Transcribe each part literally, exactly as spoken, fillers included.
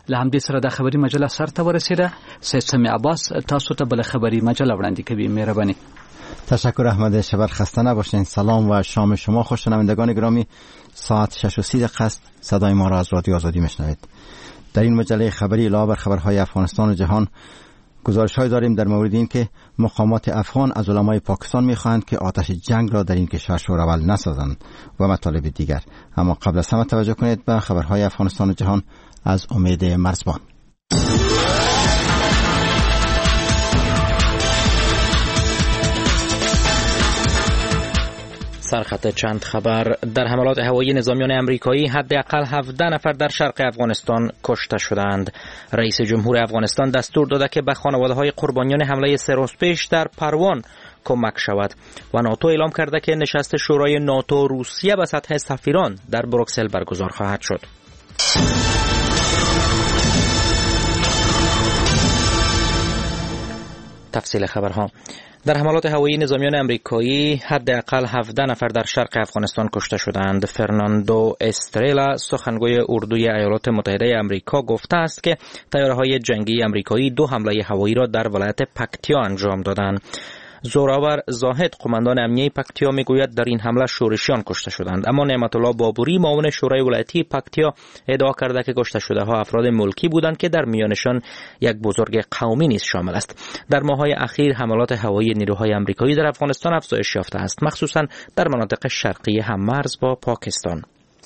لهمدې سره د خبري مجله سر ته ورسیده. سید سمی عباس تاسو ته بل خبري مجله وړاندې کوي. مهرباني. تشکر احمد. شب خسته نباشین. سلام و شام شما خوش. شنوندگان گرامی، ساعت شش و سی دقیقه است. صدای ما را از رادیو آزادی میشنوید. در این مجله خبری علاوه بر خبرهای افغانستان و جهان، گزارش‌های داریم در مورد این که مقامات افغان از علمای پاکستان می‌خواهند که آتش جنگ را در این کشور شورول نسازند و مطالب دیگر. اما قبل از همه توجه کنید به خبرهای افغانستان و جهان از امید مرزبان. سرخط چند خبر. در حملات هوایی نظامیان امریکایی حداقل هفده نفر در شرق افغانستان کشته شدند. رئیس جمهور افغانستان دستور داده که به خانواده‌های قربانیان حمله سه روز پیش در پروان کمک شود و ناتو اعلام کرده که نشست شورای ناتو روسیه به سطح سفیران در بروکسل برگزار خواهد شد. تفصیل خبرها. در حملات هوایی نظامیان امریکایی حداقل هفده نفر در شرق افغانستان کشته شدند. فرناندو استرلا، سخنگوی اردوی ایالات متحده امریکا، گفته است که طیاره‌های جنگی امریکایی دو حمله هوایی را در ولایت پکتیا انجام دادند. زوراور زاهد، قماندان امنیه پکتیا، میگوید در این حمله شورشیان کشته شدند، اما نعمت الله بابوری، معاون شورای ولایتی پکتیا، ادعا کرده که کشته شده ها افراد ملکی بودند که در میانشان یک بزرگ قومی نیز شامل است. در ماه‌های اخیر حملات هوایی نیروهای آمریکایی در افغانستان افزایش یافته است، مخصوصا در مناطق شرقی هممرز با پاکستان.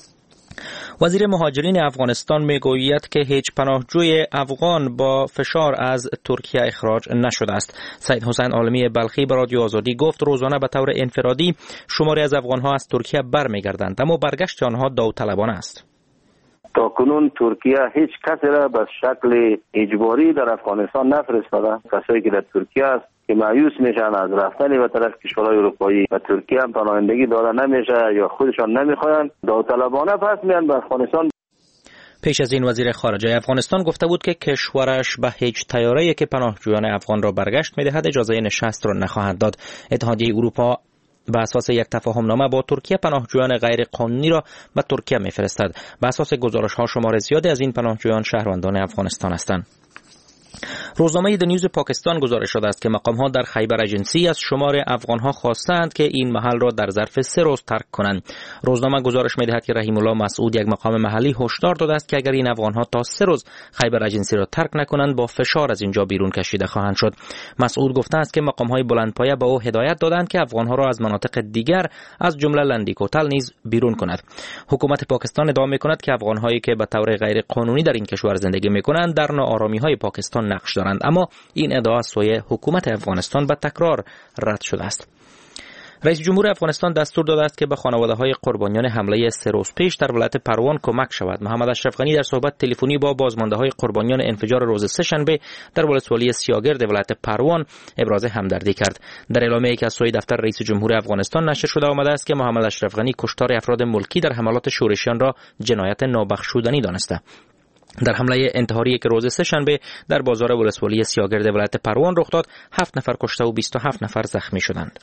وزیر مهاجرین افغانستان میگوید که هیچ پناهجوی افغان با فشار از ترکیه اخراج نشده است. سید حسین عالمی بلخی به رادیو آزادی گفت روزانه به طور انفرادی شماری از افغانها از ترکیه برمیگردند، اما برگشت آنها داوطلبانه است. تا کنون ترکیه هیچ کسی را به شکل اجباری در افغانستان نفرستاده. کسایی که در ترکیه است که مایوس میشن از رفتن به طرف کشورهای اروپایی و ترکیه هم پناهندگی داده نمیشه یا خودشان نمیخواین، داوطلبانه پس میان به افغانستان. پیش از این وزیر خارجه افغانستان گفته بود که کشورش به هیچ طیاره‌ای که پناهجویان افغان را برگشت میدهد اجازه نشست را نخواهد داد. اتحادیه اروپا به اساس یک تفاهم نامه با ترکیه پناهجویان غیر قانونی را به ترکیه میفرستد. به اساس گزارش‌ها شمار زیادی از این پناهجویان شهروندان افغانستان هستند. روزنامه د نیوز پاکستان گزارش شده است که مقام‌ها در خیبر ایجنسی از شمار افغان‌ها خواستند که این محل را در ظرف سه روز ترک کنند. روزنامه گزارش می‌دهد که رحیم الله مسعود، یک مقام محلی، هشدار داده است که اگر این افغان‌ها تا سه روز خیبر ایجنسی را ترک نکنند با فشار از اینجا بیرون کشیده خواهند شد. مسعود گفته است که مقام‌های بلندپایه به او هدایت دادند که افغان‌ها را از مناطق دیگر از جمله لندیکوتل نیز بیرون کند. حکومت پاکستان ادعا می‌کند که افغان‌هایی که به طور غیر قانونی در این کشور زندگی می‌کنند در ناآرامی‌های پاکستان نقش دارند، اما این ادعا از سوی حکومت افغانستان به تکرار رد شده است. رئیس جمهور افغانستان دستور داده است که به خانواده‌های قربانیان حمله سه روز پیش در ولایت پروان کمک شود. محمد اشرف غنی در صحبت تلفنی با بازمانده‌های قربانیان انفجار روز سه‌شنبه در ولسوالی سیاگرد ولایت پروان ابراز همدردی کرد. در اعلامیه‌ای که از سوی دفتر رئیس جمهور افغانستان نشر شده آمده است که محمد اشرف غنی کشتار افراد ملکی در حملات شورشیان را جنایت نابخشودنی دانسته. در حمله انتحاری که روز سه‌شنبه در بازار ولسوالی سیاگرد ولایت پروان رخ داد، هفت نفر کشته و بیست و هفت نفر زخمی شدند.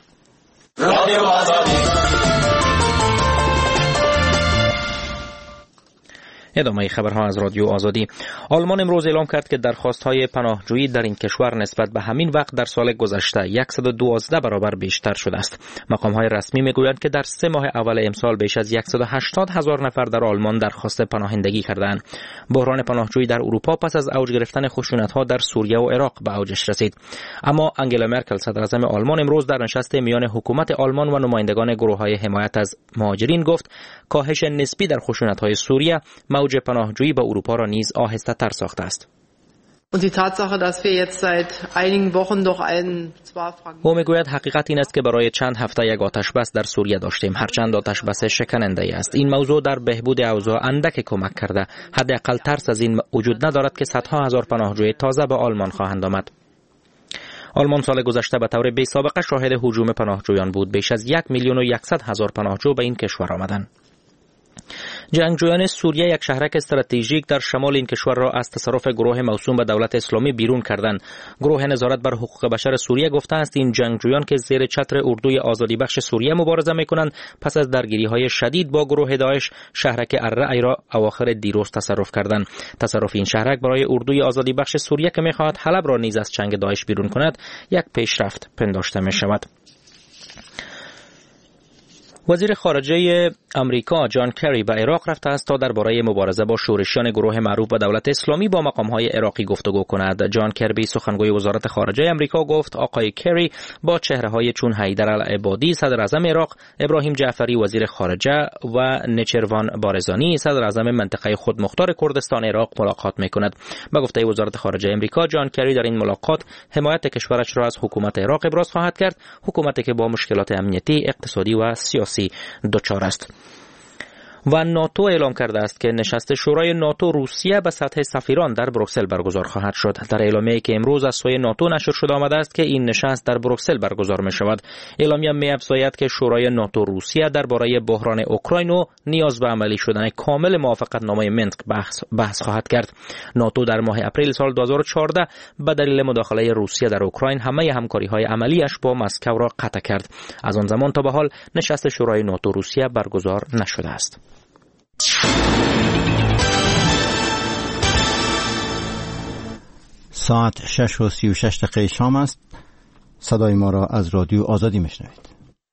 ادامه خبرها از رادیو آزادی. آلمان امروز اعلام کرد که درخواست‌های پناهجویی در این کشور نسبت به همین وقت در سال گذشته صد و دوازده برابر بیشتر شده است. مقام‌های رسمی می‌گویند که در سه ماه اول امسال بیش از صد و هشتاد هزار نفر در آلمان درخواست پناهندگی کردند. بحران پناهجویی در اروپا پس از اوج گرفتن خشونت‌ها در سوریه و عراق به اوجش رسید. اما آنگلا مرکل، صدراعظم آلمان، امروز در نشست میان حکومت آلمان و نمایندگان گروه‌های حمایت از مهاجرین گفت کاهش نسبی در خشونت‌های سوریه موج پناهجویی به اروپا را نیز آهسته تر ساخته است. او میگوید حقیقت این است که برای چند هفته یک آتش بس در سوریه داشتیم، هرچند آتش بس شکننده است. این موضوع در بهبود اوضاع اندک کمک کرده. حداقل ترس از این وجود ندارد که صدها هزار پناهجوی تازه به آلمان خواهند آمد. آلمان سال گذشته به طور بی سابقه شاهد هجوم پناهجویان بود. بیش از یک میلیون و یکصد هزار پناهجو به این کشور آمدند. جنگجویان سوریه یک شهرک استراتژیک در شمال این کشور را از تصرف گروه موسوم به دولت اسلامی بیرون کردند. گروه نظارت بر حقوق بشر سوریه گفته است این جنگجویان که زیر چتر اردوی آزادی بخش سوریه مبارزه می‌کنند پس از درگیری‌های شدید با گروه داعش شهرک الرعی را اواخر دیروز تصرف کردند. تصرف این شهرک برای اردوی آزادی بخش سوریه که می‌خواهد حلب را نیز از چنگ داعش بیرون کند یک پیشرفت پنداشته می‌شود. وزیر خارجه امریکا جان کری به عراق رفته است تا درباره مبارزه با شورشیان گروه معروف به دولت اسلامی با مقام‌های عراقی گفتگو کند. جان کربی سخنگوی وزارت خارجه امریکا گفت آقای کری با چهره‌های چون حیدر العبادی صدر اعظم عراق، ابراهیم جعفری وزیر خارجه و نچروان بارزانی صدر اعظم منطقه خودمختار کردستان عراق ملاقات می‌کند. به گفته وزارت خارجه امریکا جان کری در این ملاقات حمایت کشورش را از حکومت عراق ابراز خواهد کرد، حکومتی که با مشکلات امنیتی، اقتصادی و سیاسی دچار است. و ناتو اعلام کرده است که نشست شورای ناتو روسیه به سطح سفیران در بروکسل برگزار خواهد شد. در اعلامیه‌ای که امروز از سوی ناتو نشر شده آمده است که این نشست در بروکسل برگزار می شود. اعلامیه می افزاید که شورای ناتو روسیه درباره بحران اوکراین و نیاز به عملی شدن کامل موافقتنامه منسک بحث, بحث خواهد کرد. ناتو در ماه اپریل سال دو هزار و چهارده به دلیل مداخله روسیه در اوکراین همه همکاری‌های عملیش با مسکو را قطع کرد. از آن زمان تا به حال نشست شورای ناتو روسیه برگزار نشده است. ساعت شش و سی و شش دقیقه شام است. صدای ما را از رادیو آزادی میشنوید.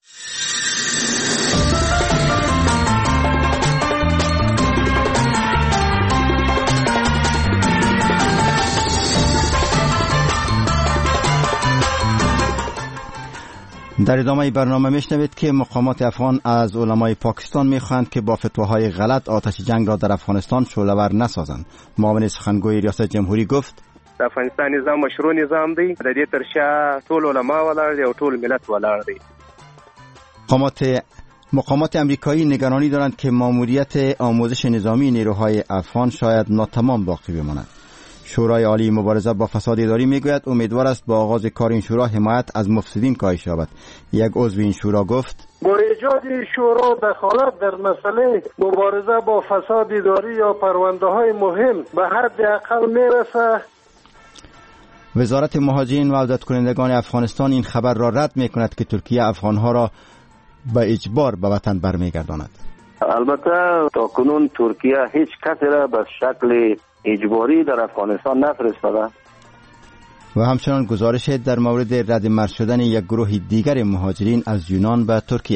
در ادامه برنامه میشنوید که مقامات افغان از علمای پاکستان میخواهند که با فتواهای غلط آتش جنگ را در افغانستان شعله‌ور نسازند. معاون سخنگوی ریاست جمهوری گفت د افغانستان نظام مشروع نظام دی، د دې تر شا ټول علما ولاړ دي او ټول ملت ولاړ دی. مقامات مقامات امریکایی نگرانی دارند که ماموریت آموزش نظامی نیروهای افغان شاید ناتمام باقی بماند. شورای عالی مبارزه با فساد اداری میگوید امیدوار است با آغاز کار این شورا حمایت از مفسدین کاهش یابد. یک عضو این شورا گفت با ایجاد شورا دخالت در مسئله مبارزه با فساد اداری یا پرونده‌های مهم به حد اقل میرسه. وزارت مهاجرین و عودت کنندگان افغانستان این خبر را رد میکند که ترکیه افغانها را به اجبار به وطن برمیگرداند. البته تا کنون ترکیه هیچ کسی را به شکل اجباری در افغانستان نفرستاده. و همچنان گزارش در مورد رد مرز شدن یک گروه دیگر مهاجرین از یونان به ترکیه.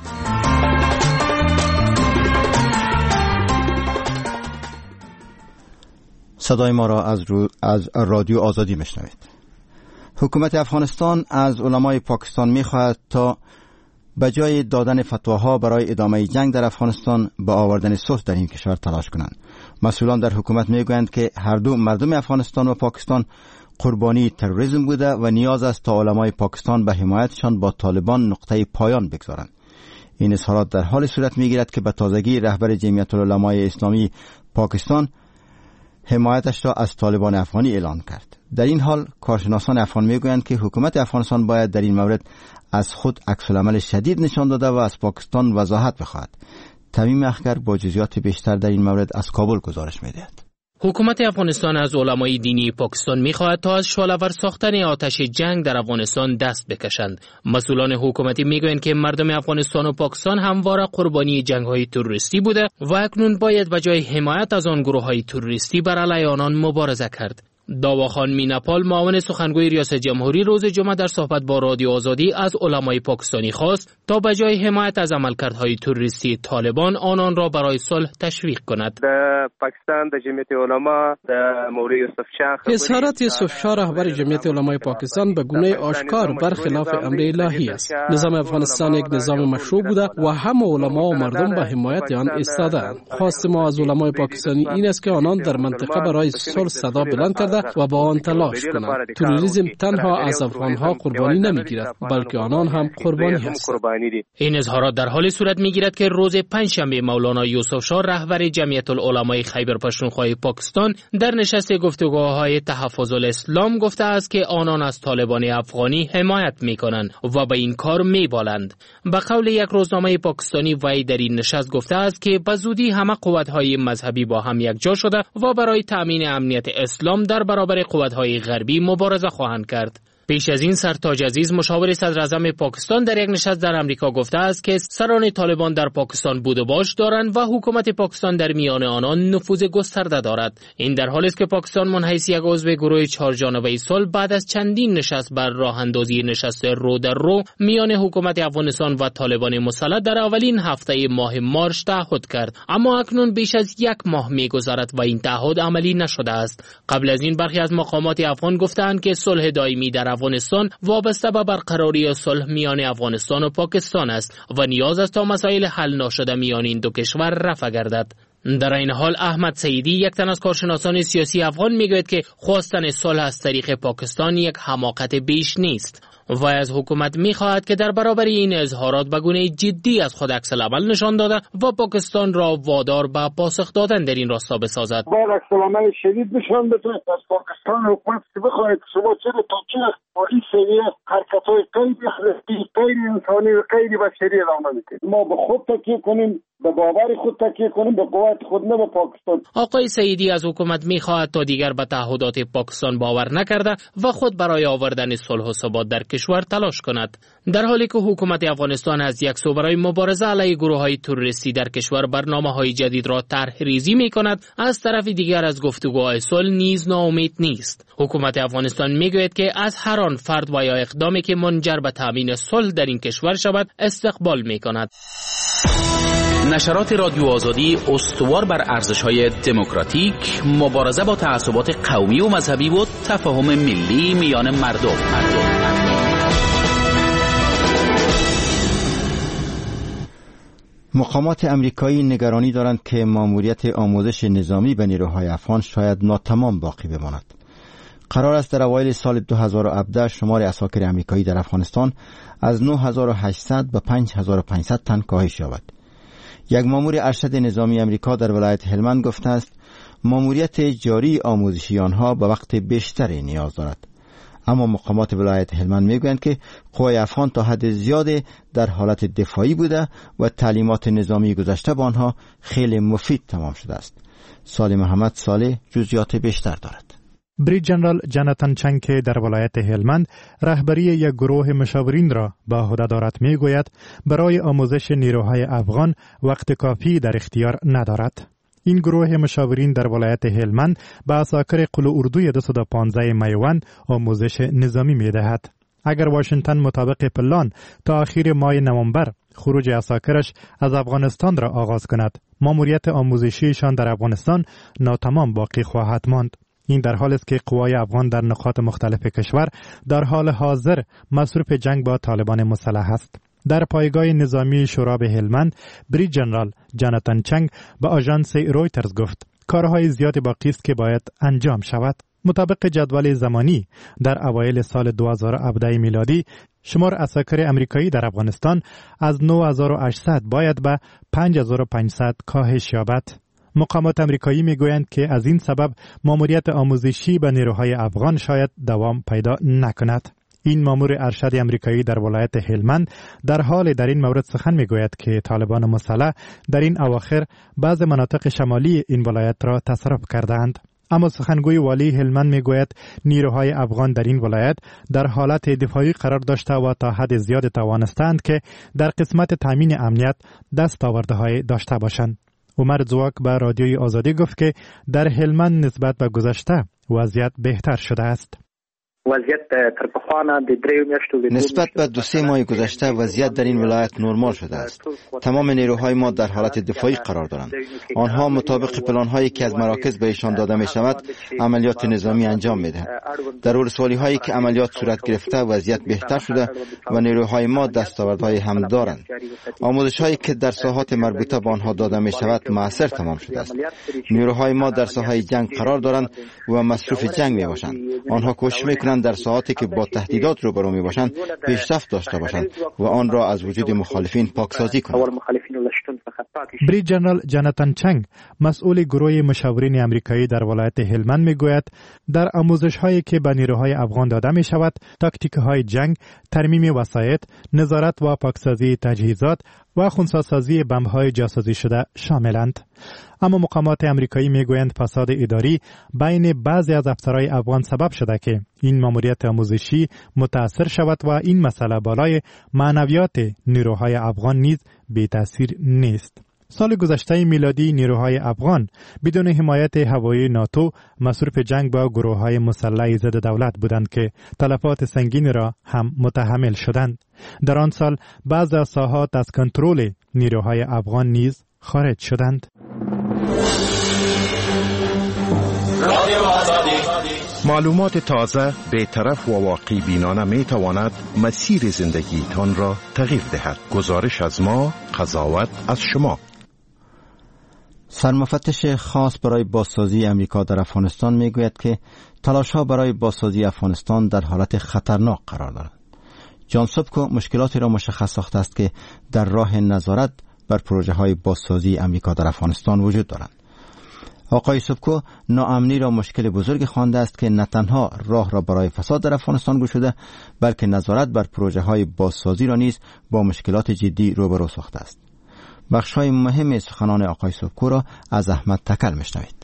صدای ما را از, رو... از رادیو آزادی میشنوید. حکومت افغانستان از علمای پاکستان میخواهد تا به جای دادن فتواها برای ادامه جنگ در افغانستان به آوردن صلح در این کشور تلاش کنند. مسئولان در حکومت میگویند که هر دو مردم افغانستان و پاکستان قربانی تروریسم بوده و نیاز است تا علمای پاکستان به حمایتشان با طالبان نقطه پایان بگذارند. این اظهارات در حال صورت میگیرد که به تازگی رهبر جمعیت العلمای اسلامی پاکستان حمایتش را از طالبان افغانی اعلان کرد. در این حال کارشناسان افغان میگویند که حکومت افغانستان باید در این مورد از خود عکس‌العمل شدید نشان داده و از پاکستان وضاحت بخواهد. تمیم اخگر با جزئیات بیشتر در این مورد از کابل گزارش می‌دهد. حکومت افغانستان از علمای دینی پاکستان می‌خواهد تا از شعله‌ور ساختن آتش جنگ در افغانستان دست بکشند. مسئولان حکومتی میگویند که مردم افغانستان و پاکستان همواره قربانی جنگ‌های تروریستی بوده و اکنون باید به جای حمایت از آن گروه‌های تروریستی بر علیه آنان مبارزه کرد. داواخان میناپال معاون سخنگوی ریاست جمهوری روز جمعه در صحبت با رادیو آزادی از علمای پاکستانی خواست تا به جای حمایت از عملکردهای تروریستی طالبان آنان را برای صلح تشویق کند. در پاکستان در جمعیت علما در مولوی یوسف شاه اظهارات یوسف شاه رهبر جمعیت علمای پاکستان به گونه آشکار برخلاف امر الهی است. نظام افغانستان یک نظام مشروع بوده و همه علما و مردم به حمایت آن ایستاده‌اند. خواست ما از علمای پاکستانی این است که آنان در منطقه برای صلح صدا بلند کردند شده و با آن تلاش کنند. تروریسم تنها از افغانها قربانی نمیگیرد بلکه آنان هم قربانی هستند. این اظهارات در حال صورت میگیرد که روز پنجشنبه مولانا یوسف شاه رهبر جمعیت العلمای خیبر پختونخوا پاکستان در نشست گفتگوهای تحفظ الاسلام گفته است که آنان از طالبان افغانی حمایت میکنند و به این کار میبالند. به قول یک روزنامه پاکستانی وی در این نشست گفته است که به زودی همه قوت‌های مذهبی با هم یکجا شده و برای تأمین امنیت اسلام در برابر قوت‌های غربی مبارزه خواهند کرد. پیش از این سرتاج عزیز مشاور صدر اعظم پاکستان در یک نشست در امریکا گفته است که سران طالبان در پاکستان بود و باش دارند و حکومت پاکستان در میان آنان نفوذ گسترده دارد. این در حالی است که پاکستان منحیث یک عضو گروه چهار جانبه صلح بعد از چندین نشست بر راه اندازی نشست رو در رو میان حکومت افغانستان و طالبان مسلح در اولین هفته ماه مارس تعهد کرد، اما اکنون بیش از یک ماه می‌گذرد و این تعهد عملی نشده است. قبل از این برخی از مقامات افغان گفتند که صلح دائمی در افغانستان وابسته به برقراری صلح میان افغانستان و پاکستان است و نیاز است تا مسائل حل نشده میان این دو کشور رفع گردد. در این حال احمد سعیدی، یک تن از کارشناسان سیاسی افغان، میگوید که خواستن صلح از طریق پاکستان یک حماقت بیش نیست و از حکومت میخواهد که در برابر این اظهارات به گونه جدی از خود عکس العمل نشان داده و پاکستان را وادار به پاسخ دادن در این راستا بسازد. باید عکس العمل شدید نشان بده از پاکستان حکومت که بخواهد شما چرا تا چه پلیس سویه حرکت‌های غیر اخلاقی، غیر انسانی و غیر بشری ادامه میده. ما به خود تکیه کنیم، به باور خود تکیه کنیم، به قوت خود، نه به پاکستان. آقای سعیدی از حکومت میخواهد تا دیگر به تعهدات پاکستان باور نکرده و خود برای آوردن صلح و ثبات در کشور تلاش کند. در حالی که حکومت افغانستان از یک سو برای مبارزه علیه گروه‌های تروریستی در کشور برنامه‌های جدید را طرح ریزی می‌کند، از طرف دیگر از گفتگوهای صلح نیز ناامید نیست. حکومت افغانستان میگوید که از هر آن فرد و یا اقدامی که منجر به تامین صلح در این کشور شود استقبال می‌کند. نشرات رادیو آزادی استوار بر ارزش‌های دموکراتیک، مبارزه با تعصبات قومی و مذهبی و تفاهم ملی میان مردم. مقامات امریکایی نگرانی دارند که ماموریت آموزش نظامی به نیروهای افغان شاید ناتمام باقی بماند. قرار است در اوایل سال دو هزار و هفده شمار عساکر امریکایی در افغانستان از نه هزار و هشتصد به پنج هزار و پانصد تن کاهش یابد. یک مامور ارشد نظامی امریکا در ولایت هلمند گفته است ماموریت جاری آموزشی آنها به وقت بیشتری نیاز دارد. اما مقامات ولایت هلمند میگویند که قوای افغان تا حد زیادی در حالت دفاعی بوده و تعلیمات نظامی گذشته با آنها خیلی مفید تمام شده است. سالی محمد صالح جزئیات بیشتر دارد. بریج جنرال جاناتان چنگ که در ولایت هلمند رهبری یک گروه مشاورین را به عهده دارد میگوید برای آموزش نیروهای افغان وقت کافی در اختیار ندارد. این گروه مشاورین در ولایت هلمند به عساکر قل اردوی دویست و پانزده میوند آموزش نظامی میدهد. اگر واشنگتن مطابق پلان تا آخر ماه نوامبر خروج عساکرش از افغانستان را آغاز کند، ماموریت آموزشیشان در افغانستان ناتمام باقی خواهد ماند. این در حالی است که قوای افغان در نقاط مختلف کشور در حال حاضر مصروف جنگ با طالبان مسلح است. در پایگاه نظامی شوراب هلمند، بریج جنرال جاناتان چنگ به آژانس رویترز گفت کارهای زیادی باقی است که باید انجام شود. مطابق جدول زمانی در اوایل سال دو هزار و هفده میلادی شمار عساکر امریکایی در افغانستان از نه هزار و هشتصد باید به پنج هزار و پانصد کاهش یابد. مقامات امریکایی میگویند که از این سبب ماموریت آموزشی به نیروهای افغان شاید دوام پیدا نکند. این مامور ارشد امریکایی در ولایت هلمند در حال در این مورد سخن میگوید که طالبان مسلح در این اواخر بعض مناطق شمالی این ولایت را تصرف کردند. اما سخنگوی والی هلمند میگوید نیروهای افغان در این ولایت در حالت دفاعی قرار داشته و تا حد زیاد توانستند که در قسمت تامین امنیت دستاوردهای داشته باشند. عمر زواک به رادیوی آزادی گفت که در هلمند نسبت به گذشته وضعیت بهتر شده است. وضعیت تر پخوانه د دریو میاشتو نسبت به دو سه ماه گذشته وضعیت در این ولایت نرمال شده است. تمام نیروهای ما در حالت دفاعی قرار دارند. آنها مطابق پلان هایی که از مراکز به ایشان داده می شود عملیات نظامی انجام می دهند. در ولسوالی هایی که عملیات صورت گرفته وضعیت بهتر شده و نیروهای ما دستاوردهای هم دارند. آموزش هایی که در ساحات مربوطه به آنها داده می شود موثر تمام شده است. نیروهای ما در ساحه جنگ قرار دارند و مصروف جنگ می باشند. آنها کوشش می کنند در ساحاتی که با تهدیدات روبرو می باشند پیشرفت داشته باشند و آن را از وجود مخالفین پاکسازی کنند. بریگیدر جنرال جاناتان چنگ مسئول گروه مشاورین امریکایی در ولایت هلمند می گوید در آموزش هایی که به نیروهای افغان داده می شود تاکتیک های جنگ، ترمیم وسایط، نظارت و پاکسازی تجهیزات و خنثی‌سازی بمب‌های جاسازی شده شاملند. اما مقامات امریکایی میگویند فساد اداری بین بعضی از افسرهای افغان سبب شده که این ماموریت آموزشی متأثر شود و این مسئله بالای معنویات نیروهای افغان نیز بی تأثیر نیست. سال گذشته میلادی نیروهای افغان بدون حمایت هوایی ناتو مصروف جنگ با گروه‌های مسلح ضد دولت بودند که تلفات سنگین را هم متحمل شدند. در آن سال بعض از ساحات از کنترل نیروهای افغان نیز خارج شدند. معلومات تازه، بی‌طرف و واقعی بینانه می تواند مسیر زندگیتان را تغییر دهد. گزارش از ما، قضاوت از شما. سرمفتش خاص برای بازسازی امریکا در افغانستان می گوید که تلاش‌ها برای بازسازی افغانستان در حالت خطرناک قرار دارند. جان سوبکو مشکلاتی را مشخص ساخته است که در راه نظارت بر پروژه های بازسازی امریکا در افغانستان وجود دارند. آقای سوبکو ناامنی را مشکل بزرگ خوانده است که نه تنها راه را برای فساد در افغانستان گشوده بلکه نظارت بر پروژه های بازسازی را نیز با مشکلات جدی روبرو ساخته است. بخش‌های مهم سخنان آقای سوبکو را از احمد تکل میشنوید.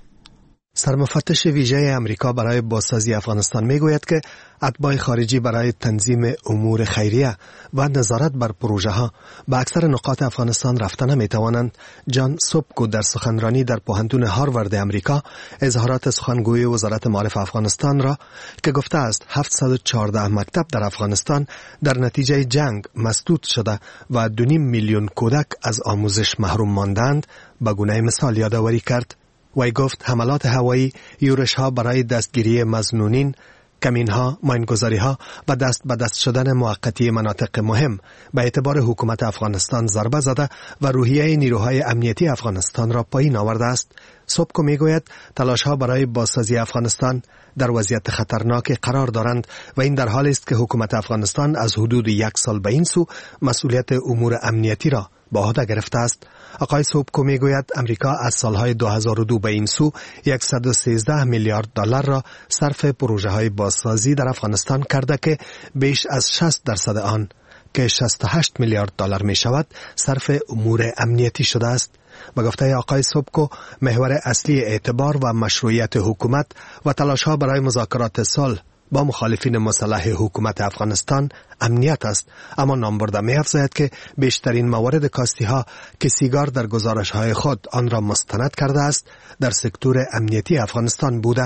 سرمفتش ویژه امریکا برای بازسازی افغانستان میگوید که اتباع خارجی برای تنظیم امور خیریه و نظارت بر پروژه ها به اکثر نقاط افغانستان رفته نمیتوانند. جان سوبکو در سخنرانی در پوهنتون هاروارد امریکا اظهارات سخنگوی وزارت معارف افغانستان را که گفته است هفتصد و چهارده مکتب در افغانستان در نتیجه جنگ مسدود شده و دو نیم میلیون کودک از آموزش محروم ماندند به گونه مثال یادآوری کرد. وی گفت حملات هوایی، یورش ها برای دستگیری مظنونین، کمین ها، ماینگذاری ها و دست به دست شدن موقتی مناطق مهم به اعتبار حکومت افغانستان ضربه زده و روحیه نیروهای امنیتی افغانستان را پایین آورده است. سوبکو میگوید تلاش ها برای بازسازی افغانستان در وضعیت خطرناک قرار دارند و این در حالی است که حکومت افغانستان از حدود یک سال به این سو مسئولیت امور امنیتی را به عهده گرفته است. آقای سوبکو میگوید امریکا از سالهای دو هزار و دو به این سو صد و سیزده میلیارد دلار را صرف پروژه های بازسازی در افغانستان کرده که بیش از شصت درصد آن که شصت و هشت میلیارد دلار می شود صرف امور امنیتی شده است. به گفته آقای سوبکو محور اصلی اعتبار و مشروعیت حکومت و تلاش ها برای مذاکرات صلح با مخالفین مسلح حکومت افغانستان امنیت است، اما نامبرده می افزاید که بیشترین موارد کاستی ها که سیگار در گزارش های خود آن را مستند کرده است در سکتور امنیتی افغانستان بوده.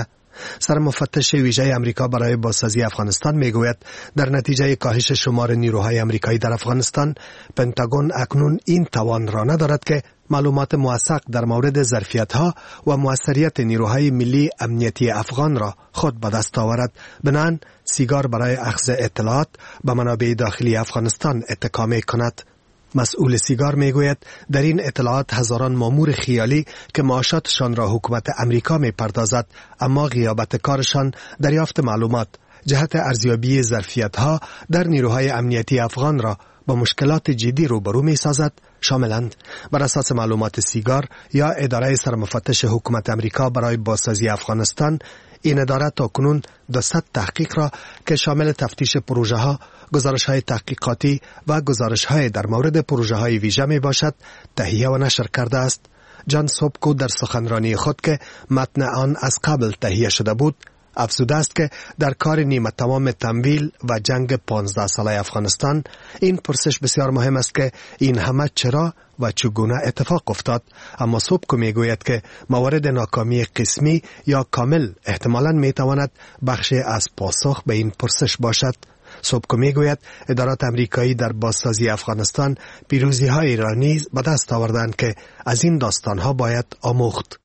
سرمفتش ویژه امریکا برای بازسازی افغانستان میگوید در نتیجه کاهش شمار نیروهای امریکایی در افغانستان پنتاگون اکنون این توان را ندارد که معلومات موثق در مورد ظرفیت‌ها و موثریت نیروهای ملی امنیتی افغان را خود به دست آورد. بنابراین سیگار برای اخذ اطلاعات به منابع داخلی افغانستان اتکا می‌کند. مسئول سیگار میگوید در این اطلاعات هزاران مامور خیالی که معاشاتشان را حکومت امریکا میپردازد اما غیابت کارشان دریافت معلومات جهت ارزیابی ظرفیت‌ها در نیروهای امنیتی افغان را با مشکلات جدی روبرو می‌سازد شاملند. بر اساس معلومات سیگار یا اداره سرمفتش حکومت امریکا برای بازسازی افغانستان، این اداره تاکنون دویست تحقیق را که شامل تفتیش پروژه ها، گزارش های تحقیقاتی و گزارش های در مورد پروژه های ویژه می باشد تهیه و نشر کرده است. جان سوبکو در سخنرانی خود که متن آن از قبل تهیه شده بود افزوده است که در کار نیمه تمام تمویل و جنگ پانزده ساله افغانستان این پرسش بسیار مهم است که این همه چرا و چگونه اتفاق افتاد، اما سوبکو می گوید که موارد ناکامی قسمی یا کامل احتمالاً می تواند بخشی از پاسخ به این پرسش باشد. سوبکو می گوید ادارات امریکایی در بازسازی افغانستان پیروزی های را نیز به دست آوردند که از این داستان ها باید آموخت.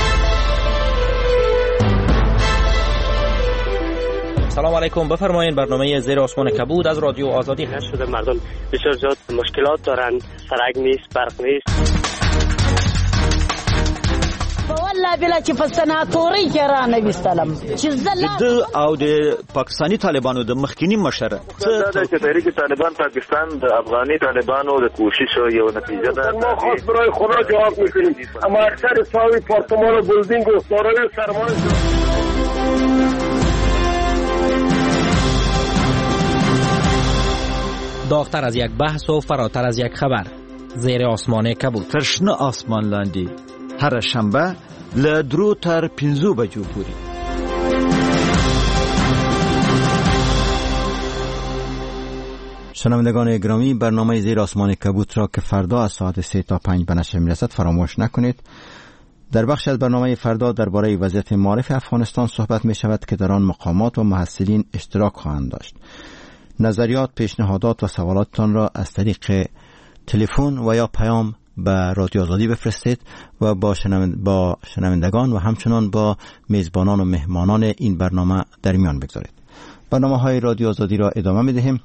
سلام علیکم، بفرمایید. برنامه زیر آسمان کبود از رادیو آزادی هست. شده مردم بسیار زیاد مشکلات دارن، سرک نیست، برق نیست. والله بلا چې په سناتوري کې را نه وستلم چې زله د او د پاکستانی طالبانو د مخکینی مشره څه چې تحریک طالبان پاکستان د افغاني طالبانو د کوشش یو نتیجه ده. ما خاص برای خدا جواب میکنیم، اما اکثر ساوی پارتمان و بلدینگ و دارای سرمایه داغتر از یک بحث و فراتر از یک خبر. زیر آسمان کبود. ترشنه آسمان لاندی هر شنبه له درو تر پنځو بجو پورې. شنوندگان گرامی، برنامه زیر آسمان کبوت را که فردا از ساعت سه تا پنج به نشر میرسد فراموش نکنید. در بخش از برنامه فردا درباره وضعیت معارف افغانستان صحبت می شود که در آن مقامات و محصلین اشتراک خواهند داشت. نظریات، پیشنهادات و سوالاتتان را از طریق تلفن و یا پیام به رادیو آزادی بفرستید و با, شنوند با شنوندگان و همچنان با میزبانان و مهمانان این برنامه در میان بگذارید. برنامه های رادیو آزادی را ادامه می دهیم.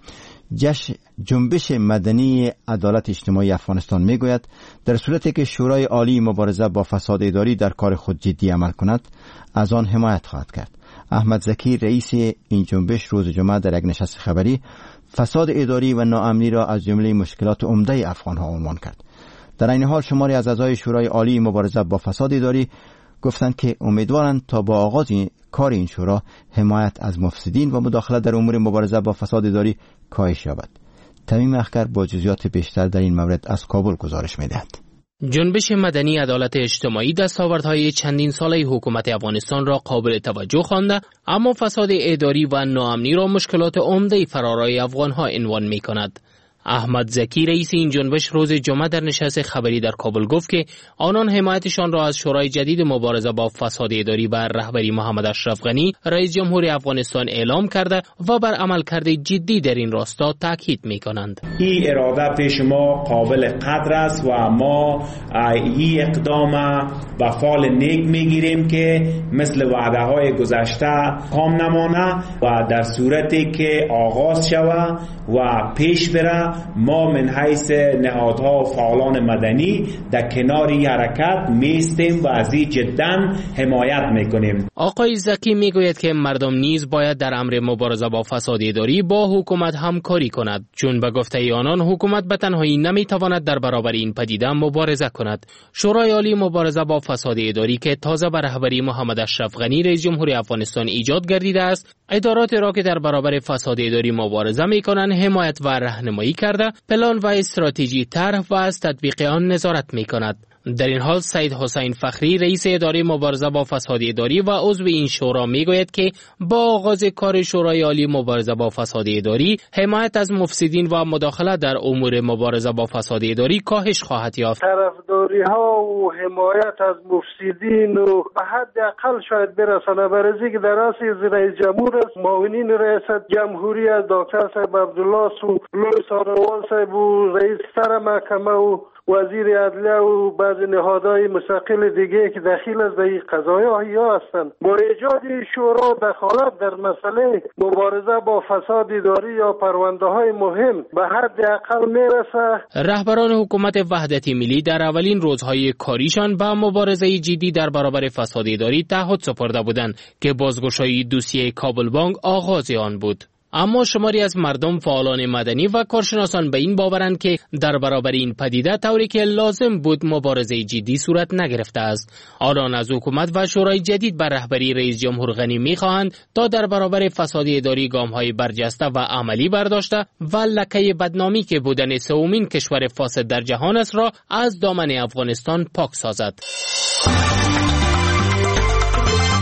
جش جنبش مدنی عدالت اجتماعی افغانستان می گوید در صورتی که شورای عالی مبارزه با فساد اداری در کار خود جدی عمل کند از آن حمایت خواهد کرد. احمد زکی رئیس این جنبش روز جمعه در یک نشست خبری فساد اداری و ناامنی را از جمله مشکلات عمده افغانها عنوان کرد. در این حال شماری از اعضای شورای عالی مبارزه با فساد اداری گفتند که امیدوارند تا با آغاز کار این شورا حمایت از مفسدین و مداخله در امور مبارزه با فساد اداری کاهش یابد. تمیم اخگر با جزئیات بیشتر در این مورد از کابل گزارش می‌دهد. جنبش مدنی عدالت اجتماعی دستاوردهای چندین ساله حکومت افغانستان را قابل توجه خوانده، اما فساد اداری و ناامنی را مشکلات عمده فرارای افغانها عنوان می‌کند. احمد زکی رئیس این جنبش روز جمعه در نشست خبری در کابل گفت که آنان حمایتشان را از شورای جدید مبارزه با فساد اداری بر رهبری محمد اشرف غنی رئیس جمهور افغانستان اعلام کرده و بر عملکرد جدی در این راستا تاکید می‌کنند. این اراده پیش ما قابل قدر است و ما این اقدام و فال نیک میگیریم که مثل وعده های گذشته کام نمانه و در صورتی که آغاز شود و پیش بره ما من حیث نهادها و فعالان مدنی در کنار این حرکت میستیم و از این جدا حمایت میکنیم. آقای زکی میگوید که مردم نیز باید در امر مبارزه با فساد اداری با حکومت همکاری کند، چون به گفته آنان حکومت به تنهایی نمیتواند در برابر این پدیده مبارزه کند. شورای عالی مبارزه با فساد اداری که تازه به رهبری محمد اشرف غنی رئیس جمهور افغانستان ایجاد گردیده است، ادارات را که در برابر فساد اداری مبارزه میکنند حمایت و راهنمایی کرده، پلان و استراتژی طرح و از تطبیق آن نظارت میکند. در این حال سید حسین فخری رئیس اداره مبارزه با فساد اداری و عضو این شورا میگوید که با آغاز کار شورای عالی مبارزه با فساد اداری حمایت از مفسدین و مداخله در امور مبارزه با فساد اداری کاهش خواهد یافت. طرفداری ها و حمایت از مفسدین و به حد اقل شاید برسانه، برای که در راست رئیس جمهور است، معاونین رئیس جمهوری از دکتر صاحب عبدالله و لوی ساروان صاحب و رئیس سر محکمه و وزیر عدلیه و بعضی نهادهای مستقل دیگه که دخیل از این قضایا هستند، با ایجاد شورا دخالت در مسئله مبارزه با فساد اداری یا پرونده های مهم به حد اقل میرسه. رهبران حکومت وحدت ملی در اولین روزهای کاریشان به مبارزه جدی در برابر فساد اداری تعهد سپرده بودند که بازگشایی دوسیه کابل بانک آغاز آن بود. اما شماری از مردم، فعالان مدنی و کارشناسان به این باورند که در برابر این پدیده طوری که لازم بود مبارزه جدی صورت نگرفته است. آنان از حکومت و شورای جدید بر رهبری رئیس جمهور غنی می‌خواهند تا در برابر فساد اداری گام‌های برجسته و عملی برداشته و لکه بدنامی که بودن سومین کشور فاسد در جهان است را از دامن افغانستان پاک سازد.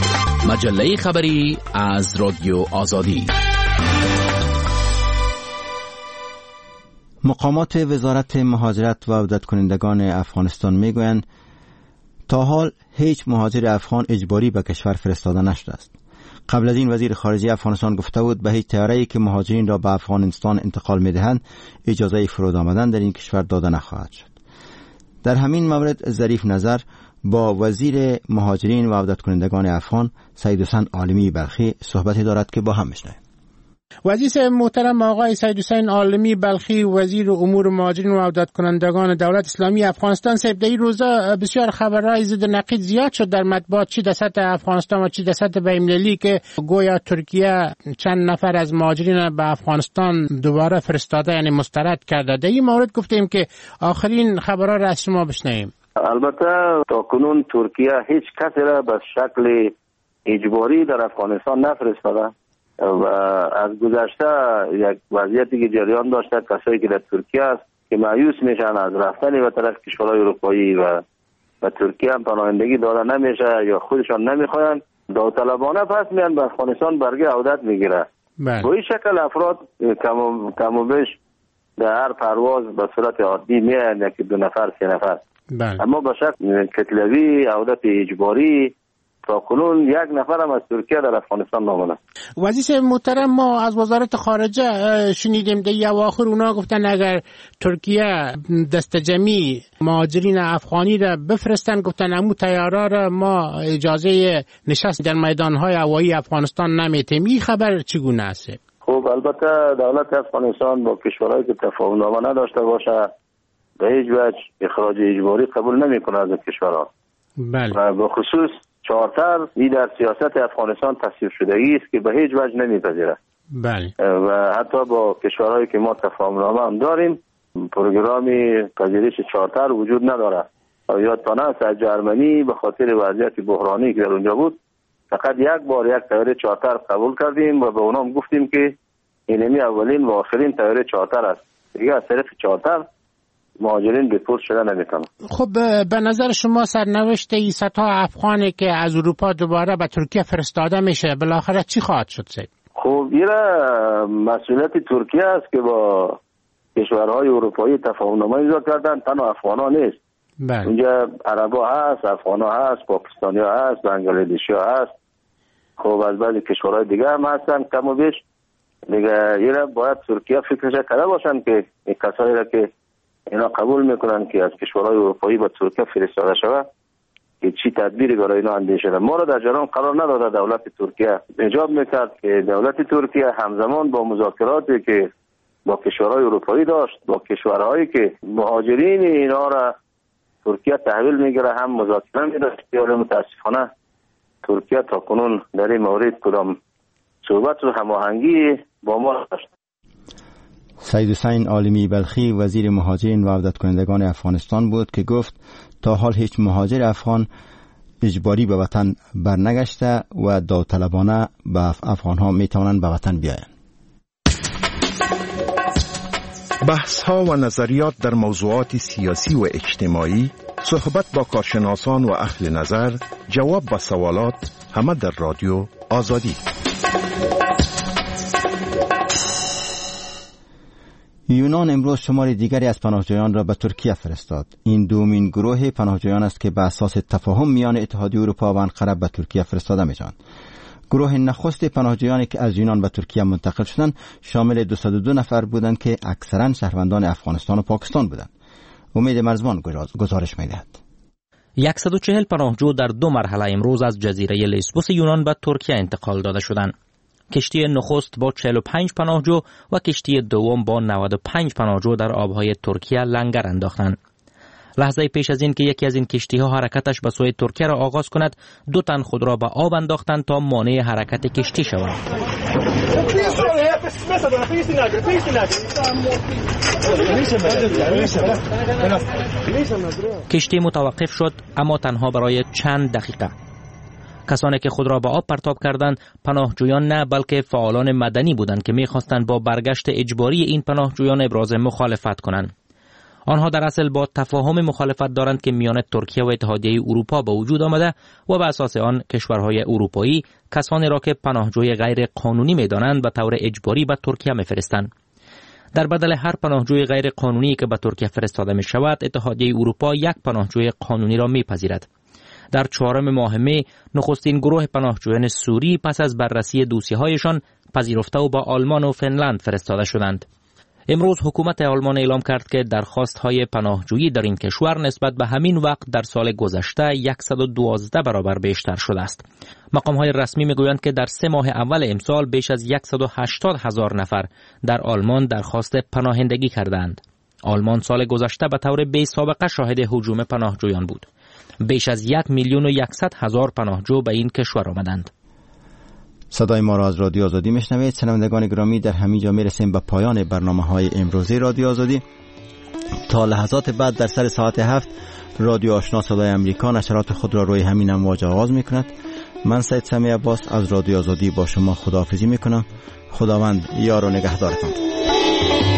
مجله خبری از رادیو آزادی. مقامات وزارت مهاجرت و عودت کنندگان افغانستان میگویند تا حال هیچ مهاجر افغان اجباری به کشور فرستاده نشده است. قبل از این وزیر خارجه افغانستان گفته بود به هیچ طیاره‌ای که مهاجرین را به افغانستان انتقال می‌دهند اجازه فرود آمدن در این کشور داده نخواهد شد. در همین مورد ظریف نظر با وزیر مهاجرین و عودت کنندگان افغان سید حسین عالمی بلخی صحبتی دارد که با هم میشنویم. وزیر محترم آقای سید حسین عالمی بلخی وزیر امور مهاجرین و عودت کنندگان دولت اسلامی افغانستان، صاحب در این روزا بسیار خبرهای ضد نقیض زیاد شد در مطبوعات، چی در سطح افغانستان و چی در سطح بین‌المللی، که گویا ترکیه چند نفر از مهاجرین به افغانستان دوباره فرستاده، یعنی مسترد کرده. در این مورد گفتیم که آخرین خبرها را از شما بشنویم. البته تا کنون ترکیه هیچ کسی را به شکل اجباری در افغانستان نفرستاده و از گذشته یک وضعیتی که جریان داشته کسایی که در ترکیه است که مایوس میشن از رفتن به طرف کشورهای اروپایی و به ترکیه هم پناهندگی داده نمیشه یا خودشان نمیخواین، داوطلبانه پس میان به افغانستان برگه عودت میگیره. با این شکل افراد کم و بیش در هر پرواز به صورت عادی میان، یکی دو نفر سه نفر. بله. اما به شکل کتلوی عودت اجباری تا کنون یک نفر هم از ترکیه در افغانستان نامده. وزیر محترم، ما از وزارت خارجه شنیدیم در اواخر اونا گفتن اگر ترکیه دست جمعی مهاجرین افغانی را بفرستن، گفتن امو طیاره را ما اجازه نشست در میدانهای هوایی افغانستان نمیتیم. این خبر چگونه است؟ خب البته دولت افغانستان با کشورهایی که تفاهم نامه نداشته باشه به هیچ وجه اخراج اجباری قبول نمیکنه از کشورها. بله. و به خصوص چارتر این در سیاست افغانستان تصویب شدگی است که به هیچ وجه نمیپذیره. بله. و حتی با کشورهایی که ما تفاهم نامه هم داریم پروگرامی پذیرش چارتر وجود نداره. یا تانه از جرمنی به خاطر وضعیت بحرانی که در اونجا بود فقط یک بار یک طیاره چارتر قبول کردیم و به اونام گفتیم که اینمی اولین و آخرین طیاره چارتر است. دیگه از طرف چارتر مهاجرین دیپورت شده نمیتونن. خب به نظر شما سرنوشت این صدها افغانی که از اروپا دوباره به ترکیه فرستاده میشه بالاخره چی خواهد شد سید؟ خب این مسئولیت ترکیه است که با کشورهای اروپایی تفاهم نامه امضا کردن، تنها افغانا نیست. بله. اونجا عربا هست، افغانا هست، پاکستانی ها هست، بنگلادشی ها هست. خب از بعضی کشورهای دیگه هم هستن کم و بیش. دیگه این باید ترکیه فکرش کرده باشن که این کسایی را که اینا قبول میکنن که از کشورهای اروپایی به ترکیه فرستاده شود که چی تدبیری برای اینا اندیشه شده. ما را در جریان قرار نداده دولت ترکیه. ایجاب میکرد که دولت ترکیه همزمان با مذاکراتی که با کشورهای اروپایی داشت با کشورهایی که مهاجرین اینا را ترکیه تحویل میگیره هم مذاکره میداشت. ولی متاسفانه ترکیه تا کنون در این مورد کدام صحبت و هماهنگی با ما داشت. سید حسین عالمی بلخی وزیر مهاجرین و عودت کنندگان افغانستان بود که گفت تا حال هیچ مهاجر افغان اجباری به وطن برنگشته و داوطلبانه به افغانها می توانند به وطن بیایند. بحث ها و نظریات در موضوعات سیاسی و اجتماعی، صحبت با کارشناسان و اهل نظر، جواب به سوالات، همه در رادیو آزادی. یونان امروز شمار دیگری از پناهجویان را به ترکیه فرستاد. این دومین گروه پناهجویان است که به اساس تفاهم میان اتحادیه اروپا و انقره به ترکیه فرستاده میشوند. گروه نخست پناهجویانی که از یونان به ترکیه منتقل شدند شامل دویست و دو نفر بودند که اکثرا شهروندان افغانستان و پاکستان بودند. امید مرزبان گزارش می‌دهد. صد و چهل پناهجو در دو مرحله امروز از جزیره لسبوس یونان به ترکیه انتقال داده شدند. کشتی نخست با چهل و پنج پناهجو و کشتی دوم با نود و پنج پناهجو در آبهای ترکیه لنگر انداختند. لحظه پیش از این که یکی از این کشتی ها حرکتش به سوی ترکیه را آغاز کند، دو تن خود را به آب انداختند تا مانع حرکت کشتی شوند. کشتی متوقف شد، اما تنها برای چند دقیقه. کسانی که خود را به آب پرتاب کردند پناهجویان نه بلکه فعالان مدنی بودند که می‌خواستند با برگشت اجباری این پناهجویان ابراز مخالفت کنند. آنها در اصل با تفاهم مخالفت دارند که میان ترکیه و اتحادیه اروپا به وجود آمده و به اساس آن کشورهای اروپایی کسانی را که پناهجوی غیر قانونی می‌دانند به طور اجباری به ترکیه می‌فرستند. در بدل هر پناهجوی غیر قانونی که به ترکیه فرستاده می شود، اتحادیه اروپا یک پناهجوی قانونی را می‌پذیرد. در چهارم ماه می، نخستین گروه پناهجویان سوری پس از بررسی دوسیه‌هایشان پذیرفته و با آلمان و فنلند فرستاده شدند. امروز حکومت آلمان اعلام کرد که درخواست‌های پناهجویی در این کشور نسبت به همین وقت در سال گذشته صد و دوازده برابر بیشتر شده است. مقام‌های رسمی می‌گویند که در سه ماه اول امسال بیش از صد و هشتاد هزار نفر در آلمان درخواست پناهندگی کردند. آلمان سال گذشته به طور بی سابقه شاهد هجوم پناهجویان بود. بیش از یک میلیون و یکصد هزار پناهجو به این کشور آمدند. صدای ما را از رادیو آزادی میشنوید. شنوندگان گرامی، در همین جا میرسیم به پایان برنامه‌های امروزی رادیو آزادی. تا لحظات بعد در سر ساعت هفت رادیو آشنا صدای امریکا نشرات خود را روی همین امواج آغاز میکند. من سید سمیع عباس از رادیو آزادی با شما خداحافظی میکنم. خداوند یار و نگهدارتان.